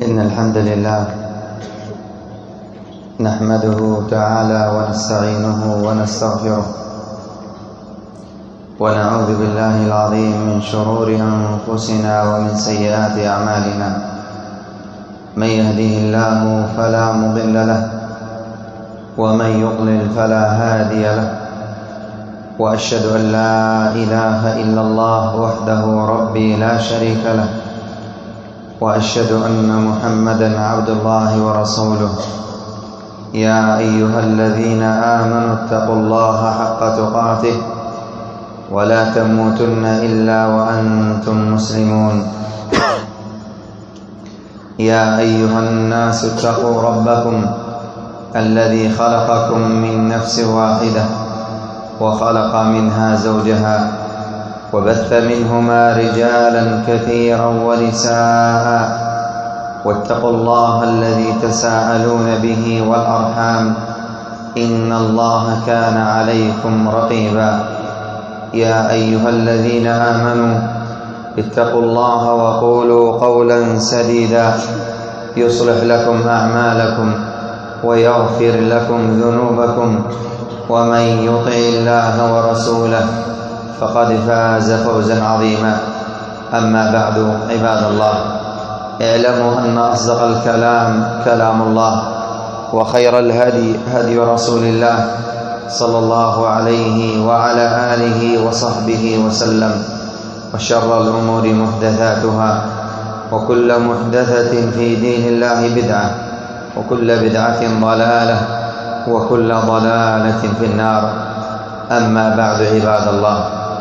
إن الحمد لله نحمده تعالى ونستعينه ونستغفره ونعوذ بالله العظيم من شرور أنفسنا ومن سيئات أعمالنا. من يهده الله فلا مضل له ومن يضلل فلا هادي له، وأشهد أن لا إله إلا الله وحده ربي لا شريك له، وأشهد أن محمدا عبد الله ورسوله. يا أيها الذين آمنوا اتقوا الله حق تقاته ولا تموتن إلا وأنتم مسلمون. يا أيها الناس اتقوا ربكم الذي خلقكم من نفس واحدة وخلق منها زوجها وبث منهما رجالا كثيرا ونساء، واتقوا الله الذي تساءلون به والأرحام إن الله كان عليكم رقيبا. يا أيها الذين آمنوا اتقوا الله وقولوا قولا سديدا يصلح لكم أعمالكم ويغفر لكم ذنوبكم، ومن يطع الله ورسوله فقد فاز فوزا عظيما. أما بعد، عباد الله، اعلموا أن أصدق الكلام كلام الله، وخير الهدي هدي رسول الله صلى الله عليه وعلى آله وصحبه وسلم، وشر الأمور محدثاتها، وكل محدثة في دين الله بدعة، وكل بدعة ضلالة، وكل ضلالة في النار. أما بعد، عباد الله،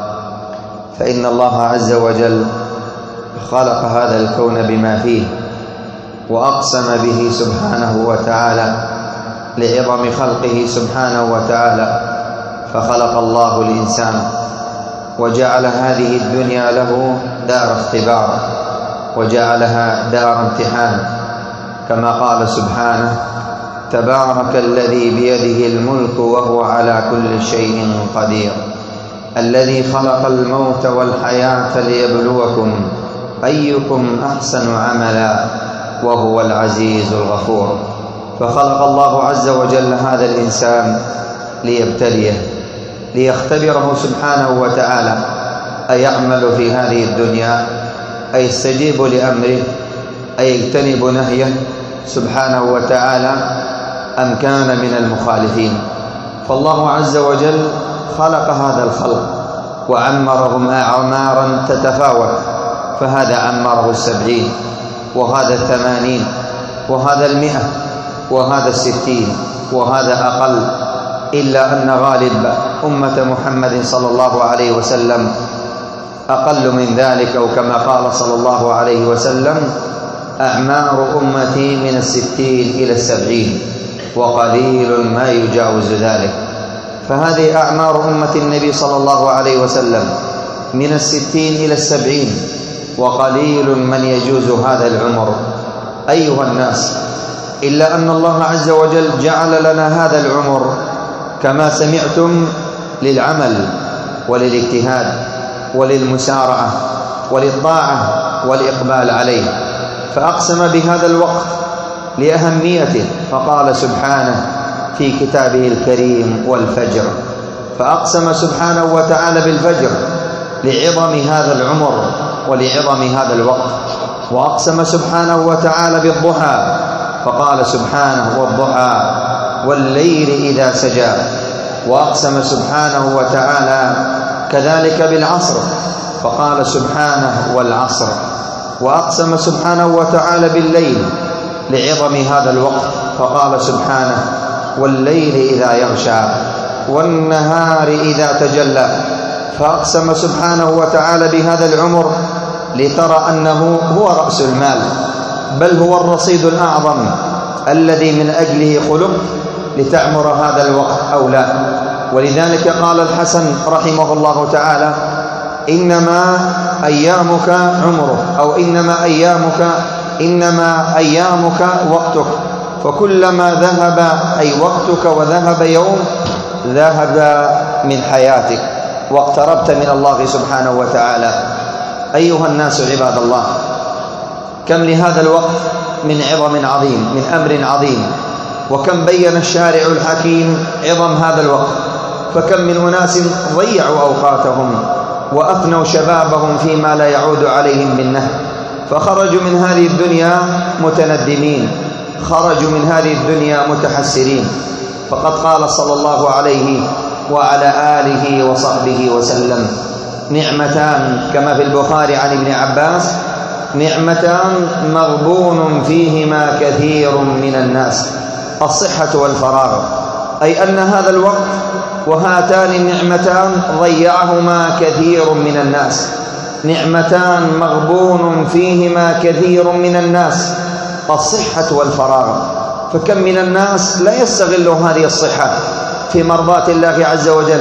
فإن الله عز وجل خلق هذا الكون بما فيه، وأقسم به سبحانه وتعالى لعظم خلقه سبحانه وتعالى، فخلق الله الإنسان وجعل هذه الدنيا له دار اختبار، وجعلها دار امتحان، كما قال سبحانه: تبارك الذي بيده الملك وهو على كل شيء قدير، الذي خلق الموت والحياة ليبلوكم أيكم أحسن عملا وهو العزيز الغفور. فخلق الله عز وجل هذا الإنسان ليبتليه، ليختبره سبحانه وتعالى أيعمل في هذه الدنيا، أيستجيب لأمره، أيجتنب نهيه سبحانه وتعالى، أم كان من المخالفين. فالله عز وجل خلق هذا الخلق وعمرهم أعمارا تتفاوت، فهذا عمره 70، وهذا 80، وهذا 100، وهذا 60، وهذا أقل، إلا أن غالب أمة محمد صلى الله عليه وسلم أقل من ذلك، أو كما قال صلى الله عليه وسلم: أعمار أمتي من 60 إلى 70، وقليل ما يجاوز ذلك. فهذه أعمار أمة النبي صلى الله عليه وسلم من 60 إلى 70، وقليل من يجوز هذا العمر. أيها الناس، إلا أن الله عز وجل جعل لنا هذا العمر كما سمعتم للعمل وللاجتهاد وللمسارعة وللطاعة والإقبال عليه، فأقسم بهذا الوقت لأهميته، فقال سبحانه في كتابه الكريم: والفجر. فأقسم سبحانه وتعالى بالفجر لعظم هذا العمر ولعظم هذا الوقت. وأقسم سبحانه وتعالى بالضحى، فقال سبحانه: والضحى والليل إذا سجى. وأقسم سبحانه وتعالى كذلك بالعصر، فقال سبحانه: والعصر. وأقسم سبحانه وتعالى بالليل لعظم هذا الوقت، فقال سبحانه: والليل إذا يغشى والنهار إذا تجلى. فأقسم سبحانه وتعالى بهذا العمر لترى أنه هو رأس المال، بل هو الرصيد الأعظم الذي من أجله خلق، لتعمر هذا الوقت أو لا. ولذلك قال الحسن رحمه الله تعالى: إنما أيامك عمرك، أو إنما أيامك وقتك، فكلما ذهب أي وقتك وذهب يوم ذهب من حياتك واقتربت من الله سبحانه وتعالى. أيها الناس عباد الله، كم لهذا الوقت من عظم عظيم، من أمر عظيم، وكم بين الشارع الحكيم عظم هذا الوقت. فكم من أناس ضيعوا أوقاتهم وأفنوا شبابهم فيما لا يعود عليهم بالنهب، فخرجوا من هذه الدنيا متندمين، خرجوا من هذه الدنيا متحسرين. فقد قال صلى الله عليه وعلى آله وصحبه وسلم: نعمتان، كما في البخاري عن ابن عباس: نعمتان مغبون فيهما كثير من الناس، الصحة والفراغ. أي أن هذا الوقت وهاتان النعمتان ضيعهما كثير من الناس، نعمتان مغبون فيهما كثير من الناس، الصحة والفراغ. فكم من الناس لا يستغل هذه الصحة في مرضاة الله عز وجل،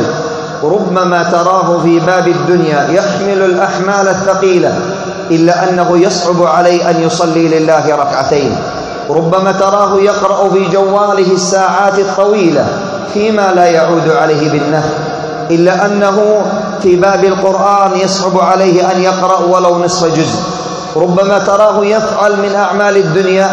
ربما تراه في باب الدنيا يحمل الأحمال الثقيلة إلا أنه يصعب عليه أن يصلي لله ركعتين، ربما تراه يقرأ في جواله الساعات الطويلة فيما لا يعود عليه بالنفع، إلا أنه في باب القرآن يصعب عليه أن يقرأ ولو نصف جزء، ربما تراه يفعل من أعمال الدنيا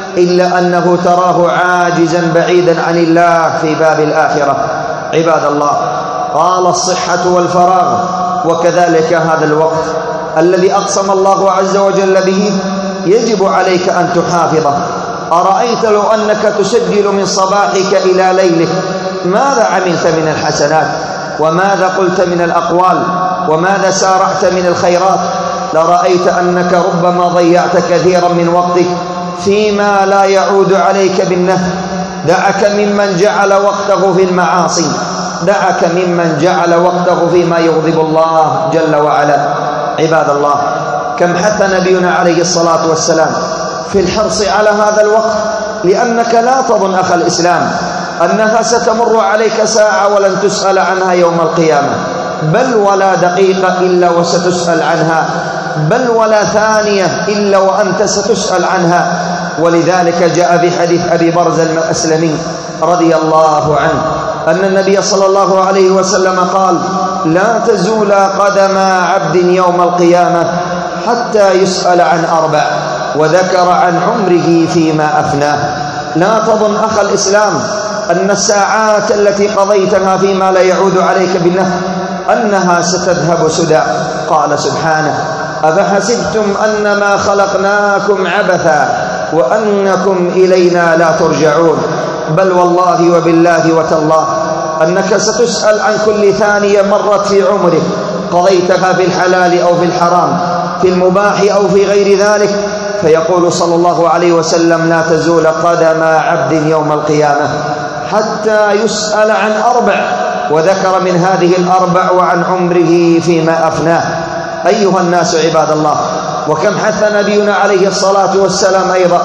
إلا أنه تراه عاجزا بعيدا عن الله في باب الآخرة. عباد الله، قال الصحة والفراغ، وكذلك هذا الوقت الذي أقسم الله عز وجل به يجب عليك أن تحافظه. أرأيت لو أنك تسجل من صباحك إلى ليلك ماذا عملت من الحسنات، وماذا قلت من الأقوال، وماذا سارعت من الخيرات، لرأيت أنك ربما ضيعت كثيرا من وقتك فيما لا يعود عليك بالنفع. دعك ممن جعل وقته في المعاصي، دعك ممن جعل وقته فيما يغضب الله جل وعلا. عباد الله، كم حث نبينا عليه الصلاة والسلام في الحرص على هذا الوقت، لأنك لا تظن أخ الإسلام أنها ستمر عليك ساعة ولن تسأل عنها يوم القيامة، بل ولا دقيقة إلا وستسأل عنها، بل ولا ثانية إلا وأنت ستسأل عنها. ولذلك جاء في حديث أبي برزة الأسلمي رضي الله عنه أن النبي صلى الله عليه وسلم قال: لا تزول قدم عبد يوم القيامة حتى يسأل عن أربع، وذكر عن عمره فيما أفناه. لا تظن أخ الإسلام أن الساعات التي قضيتها فيما لا يعود عليك بالنفع أنها ستذهب سدى. قال سبحانه: أفحسبتم أنما خلقناكم عبثا وأنكم إلينا لا ترجعون. بل والله وبالله وتالله أنك ستسأل عن كل ثانية مرت في عمرك قضيتها في الحلال أو في الحرام، في المباح أو في غير ذلك. فيقول صلى الله عليه وسلم: لا تزول قدم عبد يوم القيامة حتى يسأل عن أربع، وذكر من هذه الأربع وعن عمره فيما أفناه. أيها الناس عباد الله، وكم حث نبينا عليه الصلاة والسلام أيضا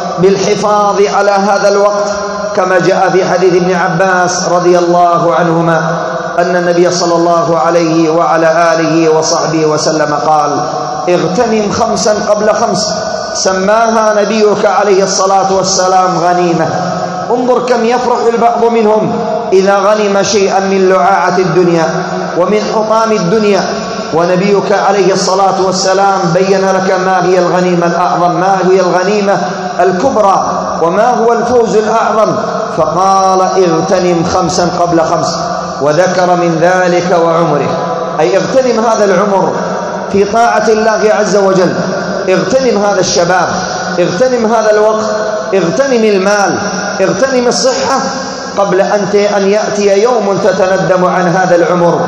بالحفاظ على هذا الوقت، كما جاء في حديث ابن عباس رضي الله عنهما أن النبي صلى الله عليه وعلى آله وصحبه وسلم قال: اغتنم خمسا قبل خمس، سماها نبيك عليه الصلاة والسلام غنيمة. انظر كم يفرح البعض منهم إذا غنم شيئا من لعاعة الدنيا ومن حطام الدنيا، ونبيك عليه الصلاة والسلام بين لك ما هي الغنيمة الأعظم، ما هي الغنيمة الكبرى، وما هو الفوز الأعظم. فقال: اغتنم خمسا قبل خمس، وذكر من ذلك وعمره، أي اغتنم هذا العمر في طاعة الله عز وجل، اغتنم هذا الشباب، اغتنم هذا الوقت، اغتنم المال، اغتنم الصحة قبل أن يأتي يوم تتندم عن هذا العمر.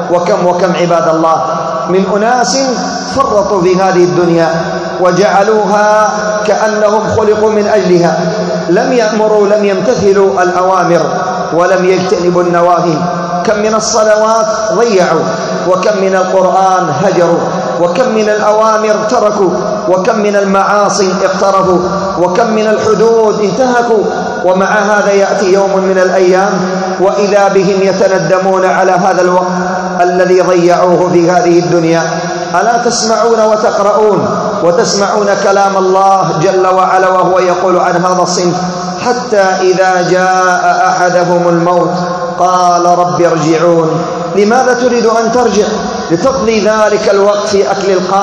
وكم عباد الله من أناس فرطوا في هذه الدنيا وجعلوها كأنهم خلقوا من أجلها، لم يأمروا، لم يمتثلوا الأوامر، ولم يجتنبوا النواهي. كم من الصلوات ضيعوا، وكم من القرآن هجروا، وكم من الأوامر تركوا، وكم من المعاصي اقترفوا، وكم من الحدود انتهكوا. ومع هذا يأتي يوم من الأيام وإذا بهم يتندمون على هذا الوقت الذي ضيعوه في هذه الدنيا. ألا تسمعون وتقرؤون وتسمعون كلام الله جل وعلا وهو يقول عن هذا الصنف: حتى إذا جاء أحدهم الموت قال رب ارجعون. لماذا تريد أن ترجع؟ لتقضي ذلك الوقت في أكل القات،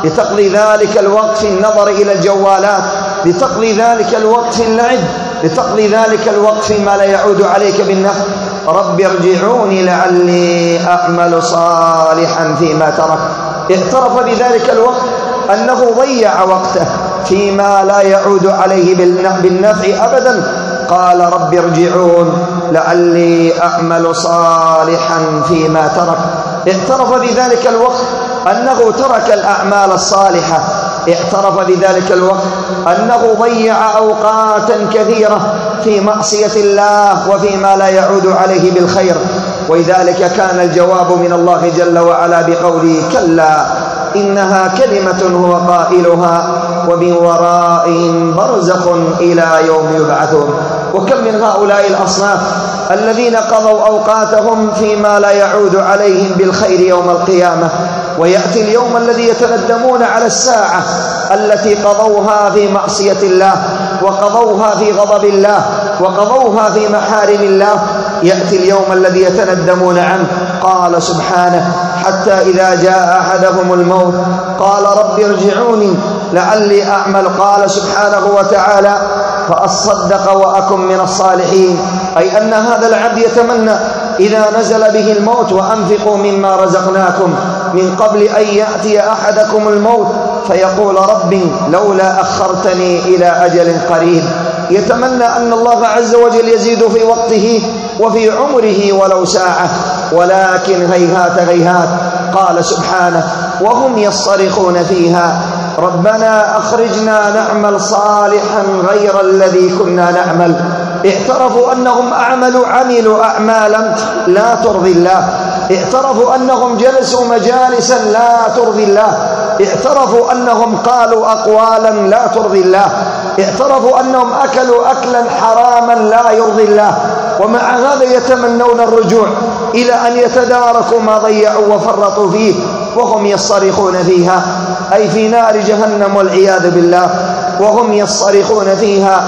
لتقضي ذلك الوقت في النظر إلى الجوالات، لتقضي ذلك الوقت في اللعب، لتقضي ذلك الوقت فيما لا يعود عليك بالنفع. رب ارجعوني لعلي أعمل صالحا فيما ترك. اعترف بذلك الوقت أنه ضيع وقته فيما لا يعود عليه بالنفع أبدا. قال رب ارجعون لعلي أعمل صالحا فيما ترك. اعترف بذلك الوقت أنه ترك الأعمال الصالحة، اعترف بذلك الوقت أنه ضيع أوقاتا كثيرة في معصية الله وفيما لا يعود عليه بالخير. ولذلك كان الجواب من الله جل وعلا بقوله كلا إنها كلمة هو قائلها ومن ورائهم برزخ إلى يوم يبعثون. وكم من هؤلاء الأصناف الذين قضوا أوقاتهم فيما لا يعود عليهم بالخير يوم القيامة، ويأتي اليوم الذي يتندمون على الساعة التي قضوها في معصية الله وقضوها في غضب الله وقضوها في محارم الله. يأتي اليوم الذي يتندمون عنه. قال سبحانه حتى إذا جاء أحدهم الموت قال رب ارجعوني لعلي أعمل. قال سبحانه وتعالى فأصدق وأكن من الصالحين، أي أن هذا العبد يتمنى إذا نزل به الموت وأنفقوا مما رزقناكم من قبل أن يأتي أحدكم الموت فيقول رب لولا أخرتني إلى أجل قريب. يتمنى أن الله عز وجل يزيد في وقته وفي عمره ولو ساعة، ولكن هيهات هيهات. قال سبحانه وهم يصرخون فيها ربنا أخرجنا نعمل صالحا غير الذي كنا نعمل. اعترفوا أنهم عملوا أعمالا لا ترضي الله، اعترفوا أنهم جلسوا مجالسا لا ترضي الله، اعترفوا أنهم قالوا أقوالا لا ترضي الله، اعترفوا أنهم أكلوا أكلا حراما لا يرضي الله، ومع هذا يتمنون الرجوع إلى أن يتداركوا ما ضيعوا وفرطوا فيه وهم يصرخون فيها، أي في نار جهنم والعياذ بالله. وهم يصرخون فيها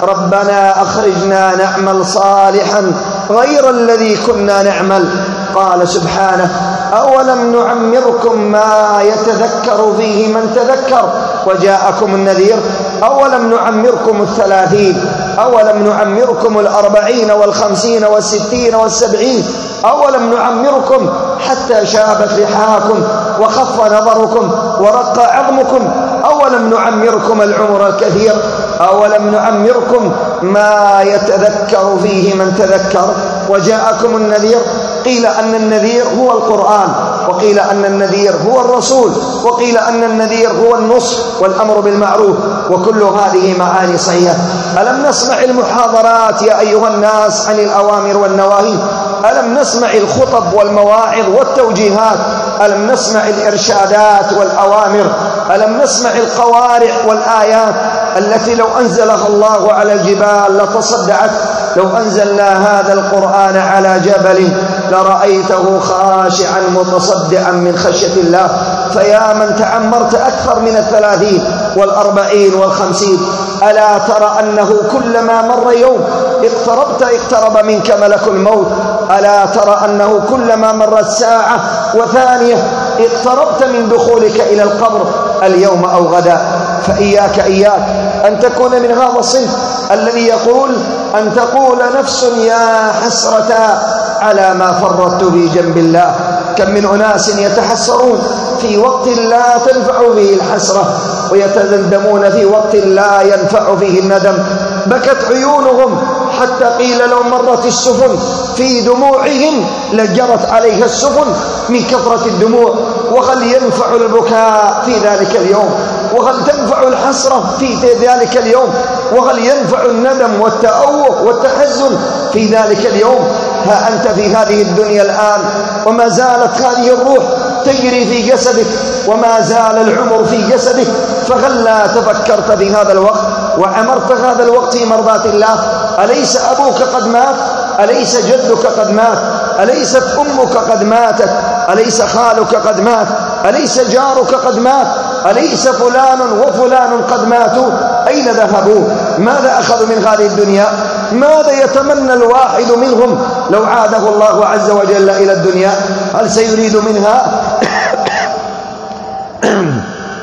ربنا أخرجنا نعمل صالحا غير الذي كنا نعمل. قال سبحانه أولم نعمركم ما يتذكر فيه من تذكر وجاءكم النذير. أولم نعمركم 30، أولم نعمركم 40 و50 و60 و70، أولم نعمركم حتى شابت لحاكم وخف نظركم ورق عظمكم، أولم نعمركم العمر الكثير، أولم نعمركم ما يتذكر فيه من تذكر وجاءكم النذير. قيل أن النذير هو القرآن، وقيل أن النذير هو الرسول، وقيل أن النذير هو النصح والأمر بالمعروف، وكل هذه معاني صحيحة. ألم نسمع المحاضرات يا أيها الناس عن الأوامر والنواهي؟ ألم نسمع الخطب والمواعظ والتوجيهات؟ ألم نسمع الإرشادات والأوامر؟ ألم نسمع القوارع والآيات التي لو أنزلها الله على الجبال لتصدعت؟ لو أنزلنا هذا القرآن على جبل لرأيته خاشعا متصدعا من خشية الله. فيا من تعمرت أكثر من 30 و40 و50، ألا ترى أنه كلما مر يوم اقترب منك ملك الموت؟ ألا ترى أنه كلما مرت ساعة وثانية اقتربت من دخولك إلى القبر اليوم أو غدا؟ فإياك أن تكون من هذا الصنف الذي يقول أن تقول نفس يا حسرة على ما فرطت في جنب الله. كم من أناس يتحسرون في وقت لا تنفع فيه الحسرة، ويتندمون في وقت لا ينفع فيه الندم. بكت عيونهم حتى قيل لو مرت السفن في دموعهم لجرت عليها السفن من كثرة الدموع. وهل ينفع البكاء في ذلك اليوم؟ وهل تنفع الحسرة في ذلك اليوم؟ وهل ينفع الندم والتأوه والتحزن في ذلك اليوم؟ ها أنت في هذه الدنيا الآن وما زالت هذه الروح تجري في جسدك وما زال العمر في جسدك، فهلا تفكرت في هذا الوقت وعمرت هذا الوقت في مرضاة الله؟ أليس أبوك قد مات؟ أليس جدك قد مات؟ أليست أمك قد ماتت؟ أليس خالك قد مات؟ أليس جارك قد مات؟ أليس فلان وفلان قد ماتوا؟ أين ذهبوا؟ ماذا أخذوا من هذه الدنيا؟ ماذا يتمنى الواحد منهم لو عاده الله عز وجل إلى الدنيا؟ هل سيريد منها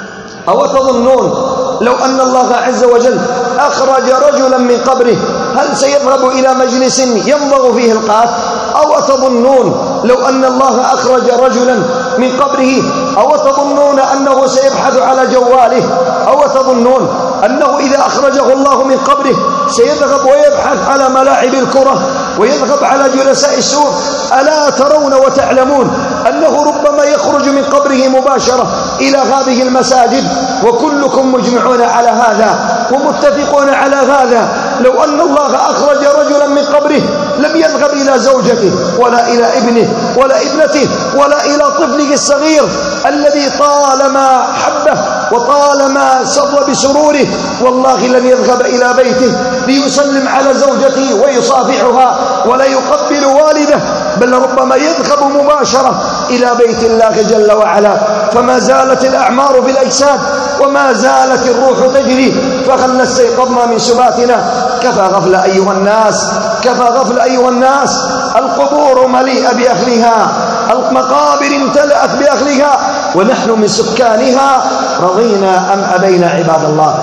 أو تظنون لو أن الله عز وجل أخرج رجلا من قبره هل سيذهب إلى مجلس ينضغ فيه القات؟ أو تظنون لو أن الله أخرج رجلا من قبره أو تظنون أنه سيبحث على جواله؟ أو تظنون أنه إذا أخرجه الله من قبره سيذهب ويبحث على ملاعب الكرة ويذهب على جلساء السوق؟ ألا ترون وتعلمون أنه ربما يخرج من قبره مباشرة إلى هذه المساجد؟ وكلكم مجمعون على هذا ومتفقون على هذا. لو أن الله أخرج رجلا من قبره لم يذهب إلى زوجته ولا إلى ابنه ولا ابنته ولا إلى طفله الصغير الذي طالما حبه وطالما سر بسروره، والله لن يذهب إلى بيته ليسلم على زوجته ويصافحها ولا يقبل والده، بل ربما يذهب مباشرة إلى بيت الله جل وعلا. فما زالت الأعمار في الأجساد وما زالت الروح تجري، فهل استيقظنا من سباتنا؟ كفى غفل أيها الناس، كفى غفل أيها الناس. القبور مليئة بأهلها، المقابر امتلأت بأهلها، ونحن من سكانها رضينا أم أبينا عباد الله.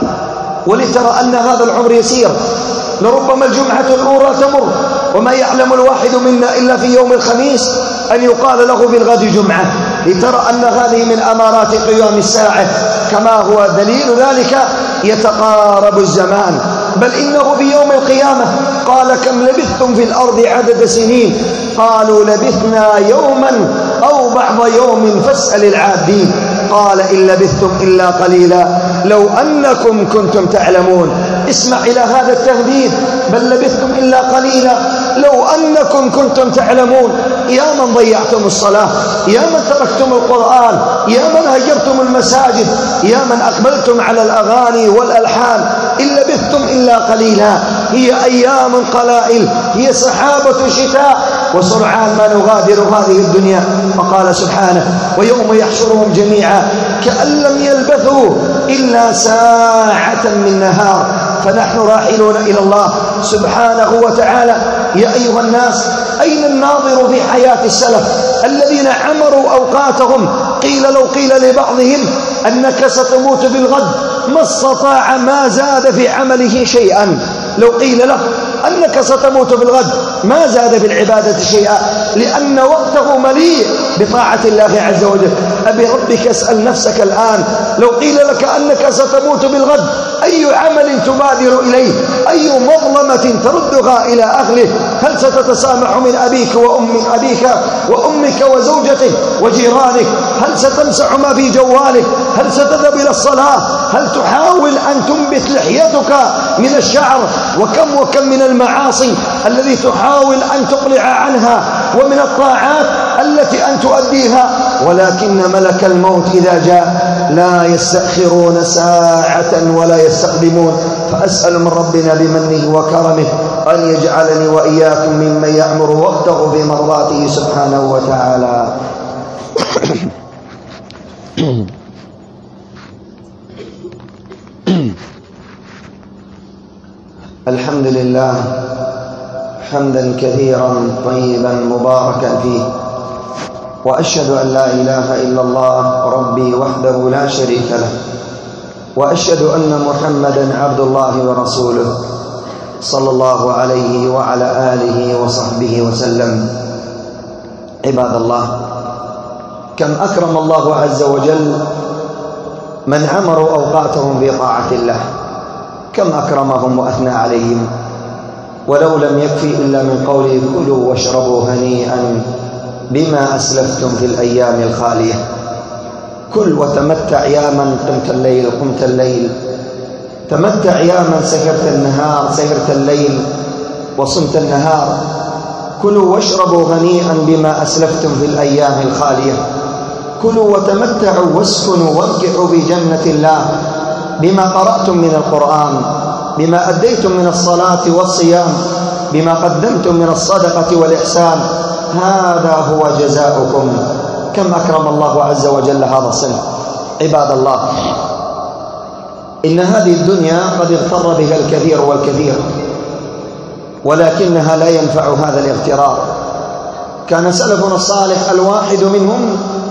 ولترى أن هذا العمر يسير، لربما الجمعة الأولى تمر وما يعلم الواحد منا إلا في يوم الخميس أن يقال له بالغد جمعة، لترى أن هذه من أمارات قيام الساعة. كما هو دليل ذلك يتقارب الزمان، بل إنه في يوم القيامة قال كم لبثتم في الأرض عدد سنين؟ قالوا لبثنا يوما أو بعض يوم فاسأل العادين. قال إن لبثتم إلا قليلا لو أنكم كنتم تعلمون. اسمع إلى هذا التهديد، بل لبثتم إلا قليلا لو أنكم كنتم تعلمون. يا من ضيعتم الصلاة، يا من تركتم القرآن، يا من هجرتم المساجد، يا من أقبلتم على الأغاني والألحان، إن لبثتم إلا قليلا. هي أيام قلائل، هي سحابة شتاء، وسرعان ما نغادر هذه الدنيا. وقال سبحانه ويوم يحشرهم جميعا كأن لم يلبثوا إلا ساعة من نهار. فنحن راحلون إلى الله سبحانه وتعالى. يا أيها الناس، أين الناظر في حياة السلف الذين عمروا أوقاتهم؟ لو قيل لبعضهم أنك ستموت بالغد ما استطاع ما زاد في عمله شيئا. لو قيل له أنك ستموت بالغد ما زاد في العبادة شيئا، لأن وقته مليء بطاعة الله عز وجل. أبي ربك اسأل نفسك الآن، لو قيل لك أنك ستموت بالغد أي عمل تبادر إليه؟ أي مظلمة تردها إلى أهله؟ هل ستتسامح من أبيك وأمك وزوجتك وجيرانك؟ هل ستمسح ما في جوالك؟ هل ستذهب إلى الصلاة؟ هل تحاول أن تنبت لحيتك من الشعر؟ وكم من المعاصي الذي تحاول أن تقلع عنها، ومن الطاعات التي أن تؤديها. ولكن ملك الموت إذا جاء لا يستأخرون ساعة ولا يستقدمون. فأسأل من ربنا بمنه وكرمه أن يجعلني وإياكم ممن يأمر وقته بمرضاته سبحانه وتعالى. الحمد لله حمدا كثيرا طيبا مباركا فيه، وأشهد أن لا إله إلا الله ربي وحده لا شريك له، وأشهد أن محمدا عبد الله ورسوله صلى الله عليه وعلى آله وصحبه وسلم. عباد الله، كم أكرم الله عز وجل من عمروا أوقاتهم في طاعة الله، كم أكرمهم وأثنى عليهم. ولو لم يكفي إلا من قوله كلوا واشربوا هنيئا بما أسلفتم في الأيام الخالية. كل وتمتع يا من قمت الليل، تمتع يا من سهرت الليل وصمت النهار. كلوا واشربوا هنيئا بما أسلفتم في الأيام الخالية. كلوا وتمتعوا واسكنوا واركعوا بجنة الله بما قرأتم من القرآن، بما أديتم من الصلاة والصيام، بما قدمتم من الصدقة والإحسان. هذا هو جزاؤكم. كم أكرم الله عز وجل هذا الصنف. عباد الله، إن هذه الدنيا قد اغتر بها الكثير والكثير، ولكنها لا ينفع هذا الاغترار. كان سلفنا الصالح الواحد منهم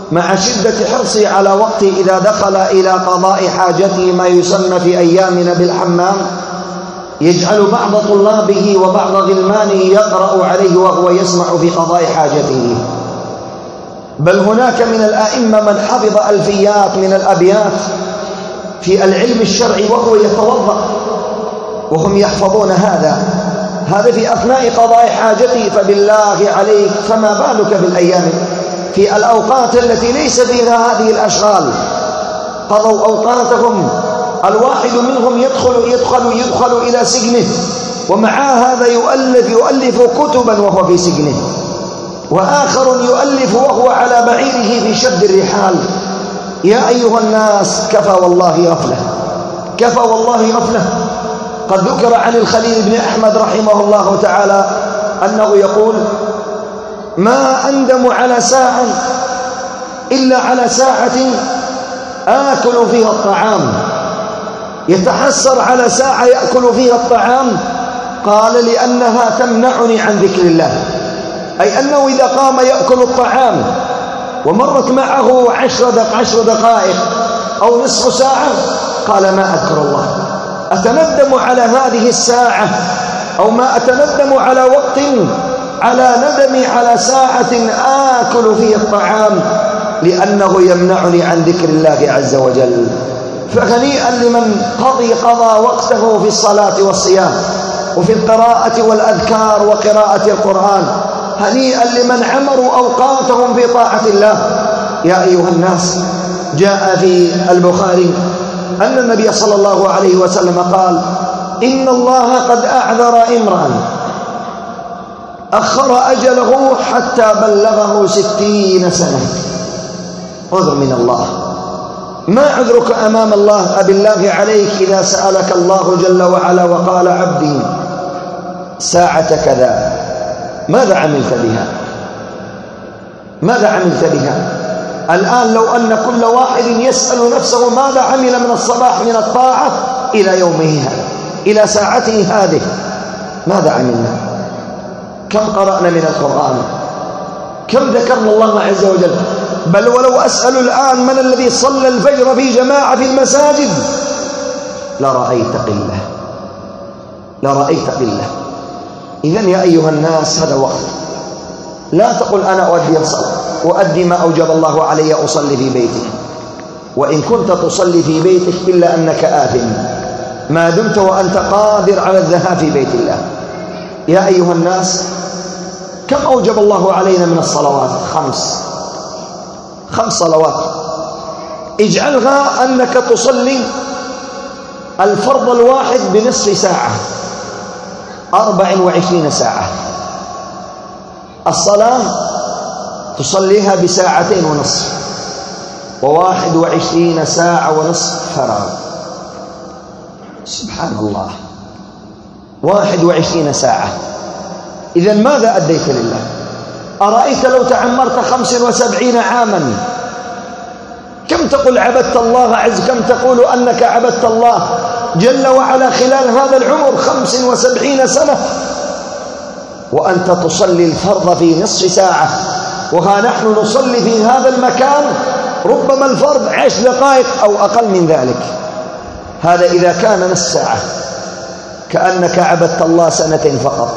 مع شدة حرصه على وقته إذا دخل إلى قضاء حاجته ما يسمى في أيامنا بالحمام، يجعل بعض طلابه وبعض غلمانه يقرأ عليه وهو يسمع في قضاء حاجته. بل هناك من الأئمة من حفظ ألفيات من الأبيات في العلم الشرعي وهو يتوضأ وهم يحفظون هذا في أثناء قضاء حاجته، فبالله عليك فما بالك بالأيام في الأوقات التي ليس فيها هذه الأشغال. قضوا أوقاتهم، الواحد منهم يدخل إلى سجنه، ومع هذا يؤلف كتبا وهو في سجنه، وآخر يؤلف وهو على بعيره في شد الرحال. يا أيها الناس كفى والله غفلة، كفى والله غفلة. قد ذكر عن الخليل بن أحمد رحمه الله تعالى أنه يقول: ما أندم على ساعة إلا على ساعة آكل فيها الطعام. يتحسر على ساعة يأكل فيها الطعام، قال: لأنها تمنعني عن ذكر الله. أي أنه إذا قام يأكل الطعام ومرت معه 10 دقائق أو نصف ساعة، قال: ما أذكر الله، أتندم على هذه الساعة، أو ما أتندم على وقت على ندمي على ساعة آكل فيه الطعام، لأنه يمنعني عن ذكر الله عز وجل. فهنيئا لمن قضى وقته في الصلاة والصيام وفي القراءة والأذكار وقراءة القرآن. هنيئا لمن عمروا أوقاتهم في طاعة الله. يا أيها الناس، جاء في البخاري أن النبي صلى الله عليه وسلم قال: إن الله قد أعذر امرأ أخر أجله حتى بلغه 60 سنة. عذر من الله. ما عذرك أمام الله؟ أبالله عليك إذا سألك الله جل وعلا وقال: عبدي ساعة كذا، ماذا عملت بها؟ ماذا عملت بها؟ الآن لو أن كل واحد يسأل نفسه ماذا عمل من الصباح من الطاعة إلى يومه هذا، إلى ساعته هذه، ماذا عملنا؟ كم قرأنا من القرآن؟ كم ذكرنا الله عز وجل؟ بل ولو أسأل الآن من الذي صلى الفجر في جماعة في المساجد لرأيت قلة، لرأيت قلة. إذن يا أيها الناس، هذا وقت. لا تقل أنا أؤدي ما أوجب الله علي أصلي في بيتك، وإن كنت تصلي في بيتك إلا أنك آثم ما دمت وأنت قادر على الذهاب في بيت الله. يا أيها الناس، كم أوجب الله علينا من الصلوات؟ 5 صلوات. اجعلها أنك تصلي الفرض الواحد بنصف ساعة، 24 ساعة. الصلاة تصليها ب2.5 ساعة، و21 ساعة ونصف فراغ. سبحان الله، 21 ساعة. إذن ماذا أديت لله؟ أرأيت لو تعمرت 75 عاما، كم تقول عبدت الله عز، كم تقول أنك عبدت الله جل وعلا خلال هذا العمر 75 سنة، وأنت تصلي الفرض في نصف ساعة، وها نحن نصلي في هذا المكان ربما الفرض 10 دقائق أو أقل من ذلك. هذا إذا كان نصف ساعة، كأنك عبدت الله 2 سنة فقط،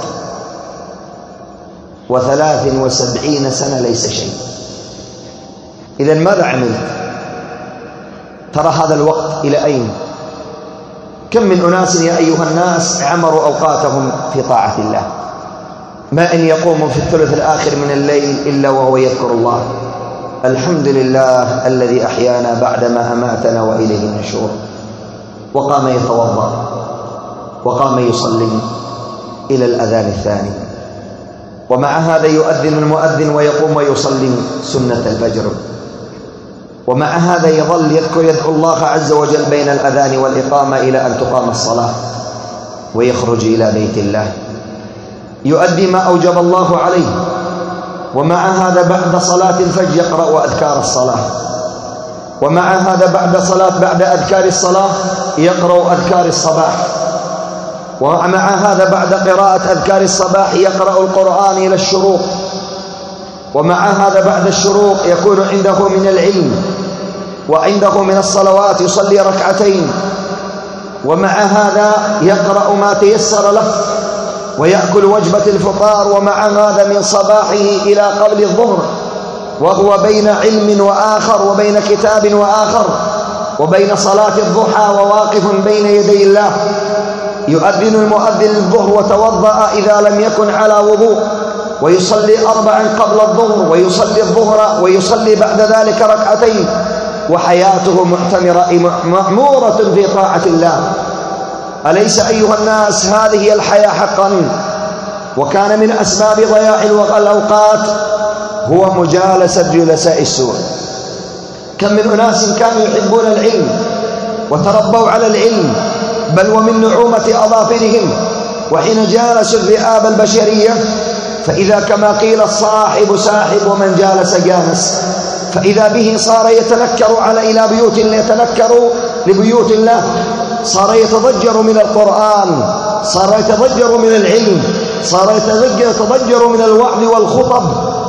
و73 سنة ليس شيء. إذن ماذا عملت؟ ترى هذا الوقت إلى أين؟ كم من أناس يا أيها الناس عمروا أوقاتهم في طاعة الله، ما إن يقوم في الثلث الآخر من الليل إلا وهو يذكر الله. الحمد لله الذي أحيانا بعدما أماتنا وإليه النشور. وقام يتوضأ وقام يصلي إلى الأذان الثاني، ومع هذا يؤذن المؤذن ويقوم ويصلي سنة الفجر، ومع هذا يظل يدعو الله عز وجل بين الأذان والإقامة إلى أن تقام الصلاة، ويخرج إلى بيت الله يؤدي ما أوجب الله عليه. ومع هذا بعد صلاة الفجر يقرأ أذكار الصلاة، ومع هذا بعد أذكار الصلاة يقرأ أذكار الصباح، ومع هذا بعد قراءة أذكار الصباح يقرأ القرآن إلى الشروق، ومع هذا بعد الشروق يكون عنده من العلم وعنده من الصلوات يصلي ركعتين، ومع هذا يقرأ ما تيسر له ويأكل وجبة الفطار، ومع هذا من صباحه إلى قبل الظهر وهو بين علم وآخر وبين كتاب وآخر وبين صلاة الضحى وواقف بين يدي الله. يؤذن المؤذن الظهر وتوضأ إذا لم يكن على وضوء، ويصلي 4 قبل الظهر، ويصلي الظهر، ويصلي بعد ذلك ركعتين، وحياته مأمورة في طاعة الله. أليس أيها الناس هذه الحياة حقا؟ وكان من أسباب ضياع الأوقات هو مجالسة جلساء السوء. كم من أناس كانوا يحبون العلم وتربوا على العلم، بل ومن نعومة أظافرهم، وحين جالسوا الذئاب البشرية فإذا كما قيل الصاحب ساحب ومن جالس جانس، فإذا به صار يتنكر إلى بيوت، يتنكر لبيوت الله، صار يتضجر من القرآن، صار يتضجر من العلم، صار يتضجر من الوعظ والخطب،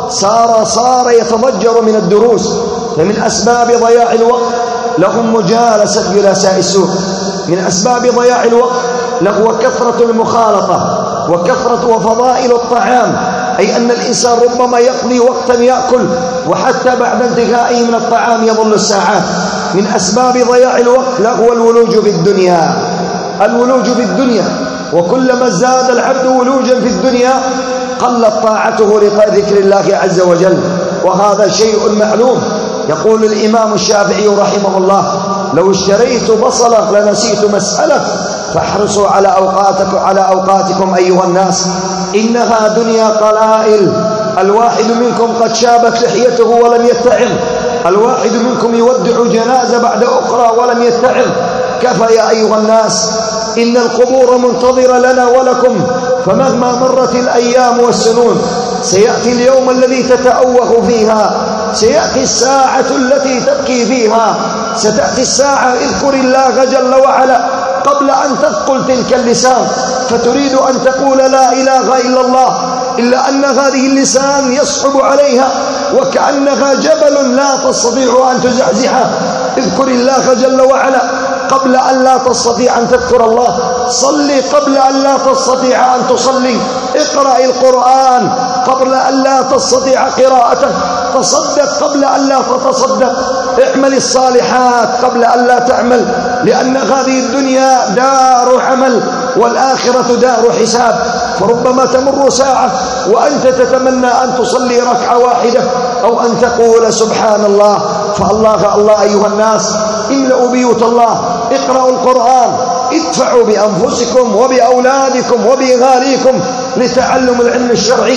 صار يتضجر من الدروس. فمن أسباب ضياع الوقت لهم مجالسة جلساء السوء. من أسباب ضياع الوقت له كثرة المخالطة وكثرة وفضائل الطعام، أي أن الإنسان ربما يقضي وقتا يأكل وحتى بعد انتهائه من الطعام يظل الساعات. من أسباب ضياع الوقت له الولوج في الدنيا، الولوج في الدنيا، وكلما ازداد العبد ولوجا في الدنيا قلت طاعته لذكر الله عز وجل، وهذا شيء معلوم. يقول الإمام الشافعي رحمه الله: لو اشتريت بصلة لنسيت مسألة، فاحرصوا على أوقاتكم أيها الناس، إنها دنيا قلائل. الواحد منكم قد شابت لحيته ولم يتعظ، الواحد منكم يودع جنازة بعد أخرى ولم يتعظ. كفى يا أيها الناس، إن القبور منتظرة لنا ولكم، فمهما مرت الأيام والسنون سيأتي اليوم الذي تتأوه فيها، سيأتي الساعة التي تبكي فيها، ستأتي الساعة اذكر الله جل وعلا قبل أن تثقل تلك اللسان، فتريد أن تقول لا إله إلا الله، إلا أن هذه اللسان يصعب عليها وكأنها جبل لا تستطيع أن تزحزحه. اذكر الله جل وعلا قبل أن لا تستطيع أن تذكر الله، صلي قبل أن لا تستطيع أن تصلي، اقرأ القرآن قبل أن لا تستطيع قراءته، تصدق قبل أن لا تتصدق، اعمل الصالحات قبل أن لا تعمل، لأن هذه الدنيا دار عمل والآخرة دار حساب. فربما تمر ساعة وأنت تتمنى أن تصلي ركعة واحدة أو أن تقول سبحان الله. فالله أيها الناس، املأوا بيوت الله، اقرأوا القرآن، ادفعوا بأنفسكم وبأولادكم وبأهاليكم لتعلم العلم الشرعي.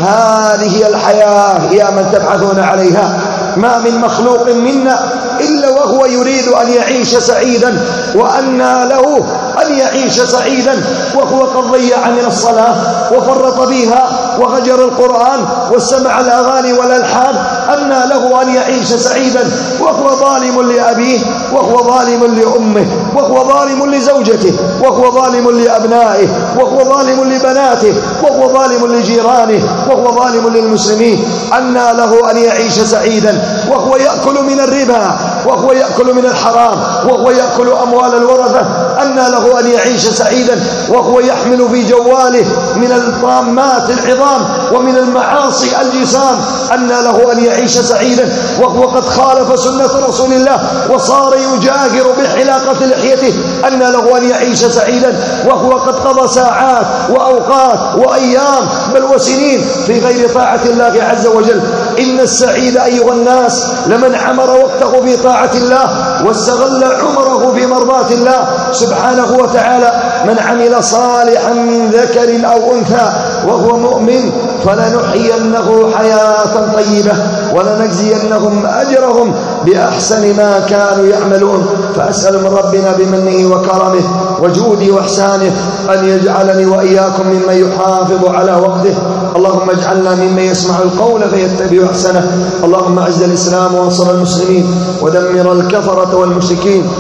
هذه الحياة يا من تبحثون عليها. ما من مخلوق منا إلا وهو يريد أن يعيش سعيدا، وأنى له أن يعيش سعيدا وهو قد ضيع من الصلاة وفرط فيها وهجر القرآن واستمع الأغاني والألحان. أنى له أن يعيش سعيدا وهو ظالم لأبيه، وهو ظالم لأمه، وهو ظالم لزوجته، وهو ظالم لأبنائه، وهو ظالم لبناته، وهو ظالم لجيرانه، وهو ظالم للمسلمين. أنى له أن يعيش سعيدا وهو يأكل من الربا، وهو يأكل من الحرام، وهو يأكل أموال الورثة. أنى له أن يعيش سعيدا وهو يحمل في جواله من الطامات العظام ومن المعاصي الجسام. أنى له أن يعيش سعيدا وهو قد خالف سنة رسول الله وصار يجاهر بحلاقة لحيته. أنى له أن يعيش سعيدا وهو قد قضى ساعات وأوقات وأيام بل وسنين في غير طاعة الله عز وجل. إن السعيد أيها الناس لمن عمر وقته في طاعة الله واستغل عمره في مرضاة الله سبحانه وتعالى. من عمل صالحا من ذكر أو أنثى وهو مؤمن فلنحيينه حياة طيبة ولنجزينهم أجرهم بأحسن ما كانوا يعملون. فأسأل من ربنا بمنه وكرمه وجوده وإحسانه أن يجعلني وإياكم ممن يحافظ على وقته. اللهم اجعلنا ممن يسمع القول فيتبع أحسنه. اللهم أعز الإسلام وانصر المسلمين ودمر الكفرة والمشركين.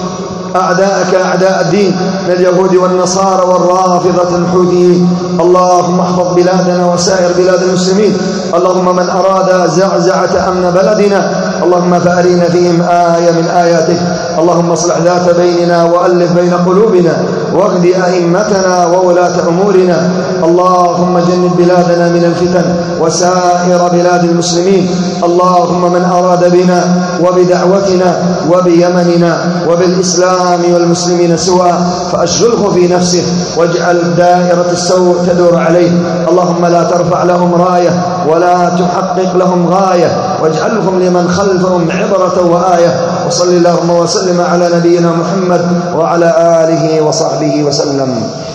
أعداءك أعداء الدين من اليهود والنصارى والرافضة الحوثيين. اللهم احفظ بلادنا وسائر بلاد المسلمين. اللهم من أراد زعزعة أمن بلدنا اللهم فأرنا فيهم آية من آياتك. اللهم اصلح ذات بيننا وألف بين قلوبنا واهد أئمتنا وولاة أمورنا. اللهم جنب بلادنا من الفتن وسائر بلاد المسلمين. اللهم من أراد بنا وبدعوتنا وبيمننا وبالإسلام والمسلمين سوءا فأشغله في نفسه واجعل دائرة السوء تدور عليه. اللهم لا ترفع لهم راية ولا تحقق لهم غاية واجعلهم لمن خلفهم عبرة وآية. وصل اللهم وسلم على نبينا محمد وعلى آله وصحبه وسلم.